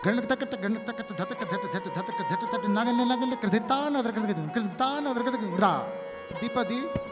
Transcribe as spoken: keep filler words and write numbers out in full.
ಗಂಡಕ್ಕೆ ತಕ್ಕಟ್ಟ ಗಂಡಕ್ಕೆ ತಕ್ಕಟ್ಟ ಧತಕ ಧಟ ಧಟ ಧತಕ ಧಟ ತಟ ನಾಗಲ್ಲ ನಾಗಲ್ಲ ಕೃತಾನ ಅದ್ರ ಕೃತ ಕೃತಾನ ಅದ್ರ ಕೃತ ದೀಪ ದಿ